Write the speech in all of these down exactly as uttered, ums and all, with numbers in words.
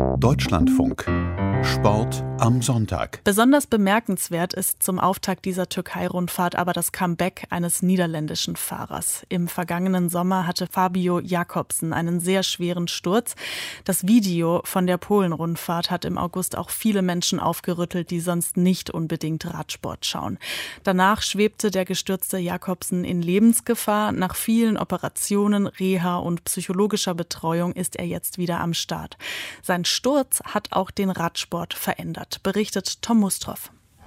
Deutschlandfunk. Sport am Sonntag. Besonders bemerkenswert ist zum Auftakt dieser Türkei-Rundfahrt aber das Comeback eines niederländischen Fahrers. Im vergangenen Sommer hatte Fabio Jakobsen einen sehr schweren Sturz. Das Video von der Polen-Rundfahrt hat im August auch viele Menschen aufgerüttelt, die sonst nicht unbedingt Radsport schauen. Danach schwebte der gestürzte Jakobsen in Lebensgefahr. Nach vielen Operationen, Reha und psychologischer Betreuung ist er jetzt wieder am Start. Sein Sturz hat auch den Radsport verändert, berichtet Tom Mustroff.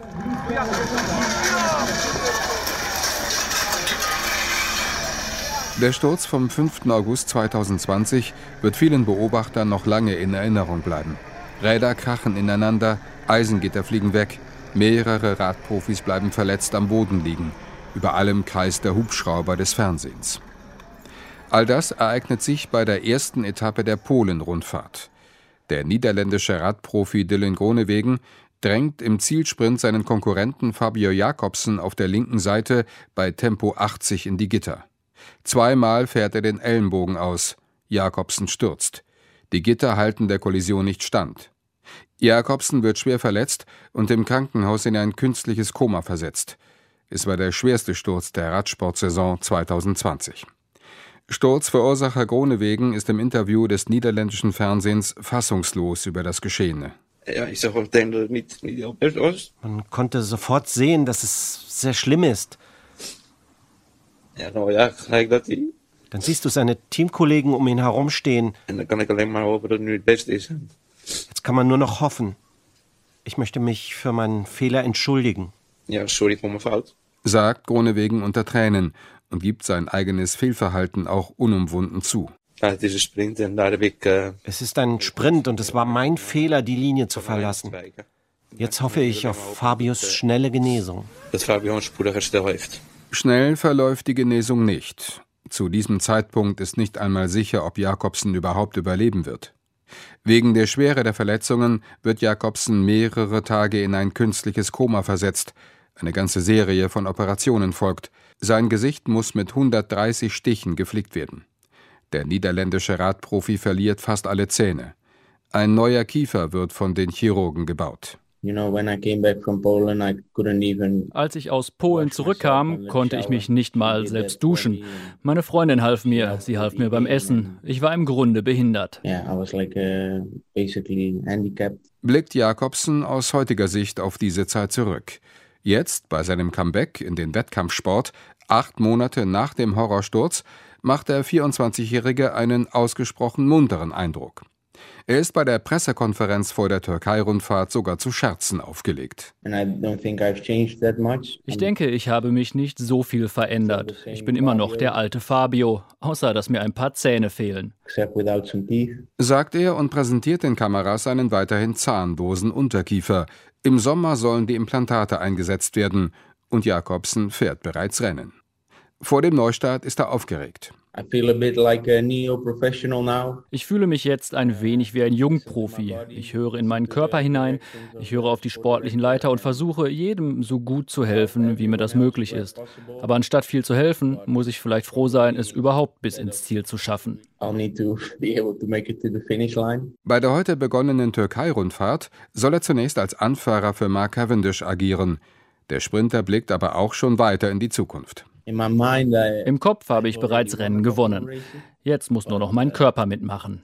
Der Sturz vom fünften August zweitausendzwanzig wird vielen Beobachtern noch lange in Erinnerung bleiben. Räder krachen ineinander, Eisengitter fliegen weg, mehrere Radprofis bleiben verletzt am Boden liegen. Über allem kreist der Hubschrauber des Fernsehens. All das ereignet sich bei der ersten Etappe der Polen-Rundfahrt. Der niederländische Radprofi Dylan Groenewegen drängt im Zielsprint seinen Konkurrenten Fabio Jakobsen auf der linken Seite bei Tempo achtzig in die Gitter. Zweimal fährt er den Ellenbogen aus. Jakobsen stürzt. Die Gitter halten der Kollision nicht stand. Jakobsen wird schwer verletzt und im Krankenhaus in ein künstliches Koma versetzt. Es war der schwerste Sturz der Radsportsaison zweitausendzwanzig. Sturzverursacher Groenewegen ist im Interview des niederländischen Fernsehens fassungslos über das Geschehene. Man konnte sofort sehen, dass es sehr schlimm ist. Dann siehst du seine Teamkollegen um ihn herumstehen. Jetzt kann man nur noch hoffen. Ich möchte mich für meinen Fehler entschuldigen. Sagt Groenewegen unter Tränen und gibt sein eigenes Fehlverhalten auch unumwunden zu. Es ist ein Sprint und es war mein Fehler, die Linie zu verlassen. Jetzt hoffe ich auf Fabios schnelle Genesung. Schnell verläuft die Genesung nicht. Zu diesem Zeitpunkt ist nicht einmal sicher, ob Jakobsen überhaupt überleben wird. Wegen der Schwere der Verletzungen wird Jakobsen mehrere Tage in ein künstliches Koma versetzt. Eine ganze Serie von Operationen folgt. Sein Gesicht muss mit hundertdreißig Stichen geflickt werden. Der niederländische Radprofi verliert fast alle Zähne. Ein neuer Kiefer wird von den Chirurgen gebaut. Als ich aus Polen zurückkam, konnte ich mich nicht mal selbst duschen. Meine Freundin half mir, sie half mir beim Essen. Ich war im Grunde behindert. Blickt Jakobsen aus heutiger Sicht auf diese Zeit zurück. Jetzt, bei seinem Comeback in den Wettkampfsport, acht Monate nach dem Horrorsturz, macht der vierundzwanzigjährige einen ausgesprochen munteren Eindruck. Er ist bei der Pressekonferenz vor der Türkei-Rundfahrt sogar zu Scherzen aufgelegt. Ich denke, ich habe mich nicht so viel verändert. Ich bin immer noch der alte Fabio, außer dass mir ein paar Zähne fehlen. Sagt er und präsentiert den Kameras einen weiterhin zahnlosen Unterkiefer. Im Sommer sollen die Implantate eingesetzt werden und Jakobsen fährt bereits Rennen. Vor dem Neustart ist er aufgeregt. Ich fühle mich jetzt ein wenig wie ein Jungprofi. Ich höre in meinen Körper hinein, ich höre auf die sportlichen Leiter und versuche, jedem so gut zu helfen, wie mir das möglich ist. Aber anstatt viel zu helfen, muss ich vielleicht froh sein, es überhaupt bis ins Ziel zu schaffen. Bei der heute begonnenen Türkei-Rundfahrt soll er zunächst als Anfahrer für Mark Cavendish agieren. Der Sprinter blickt aber auch schon weiter in die Zukunft. Im Kopf habe ich bereits Rennen gewonnen. Jetzt muss nur noch mein Körper mitmachen.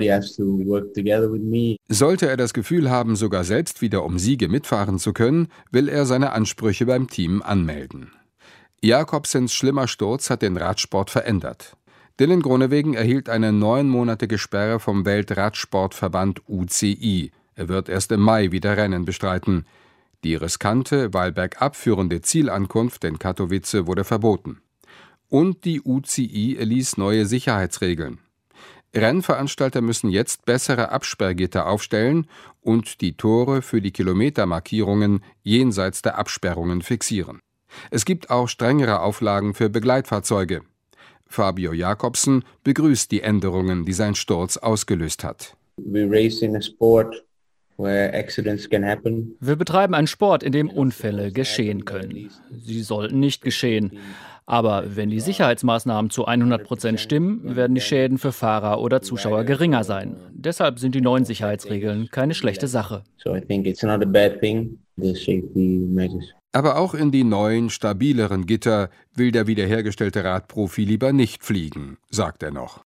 Sollte er das Gefühl haben, sogar selbst wieder um Siege mitfahren zu können, will er seine Ansprüche beim Team anmelden. Jakobsens schlimmer Sturz hat den Radsport verändert. Dylan Groenewegen erhielt eine neunmonatige Sperre vom Weltradsportverband U C I. Er wird erst im Mai wieder Rennen bestreiten. Die riskante, weil bergab führende Zielankunft in Katowice wurde verboten. Und die U C I erließ neue Sicherheitsregeln. Rennveranstalter müssen jetzt bessere Absperrgitter aufstellen und die Tore für die Kilometermarkierungen jenseits der Absperrungen fixieren. Es gibt auch strengere Auflagen für Begleitfahrzeuge. Fabio Jakobsen begrüßt die Änderungen, die sein Sturz ausgelöst hat. Wir betreiben einen Sport, in dem Unfälle geschehen können. Sie sollten nicht geschehen. Aber wenn die Sicherheitsmaßnahmen zu hundert Prozent stimmen, werden die Schäden für Fahrer oder Zuschauer geringer sein. Deshalb sind die neuen Sicherheitsregeln keine schlechte Sache. Aber auch in die neuen, stabileren Gitter will der wiederhergestellte Radprofi lieber nicht fliegen, sagt er noch.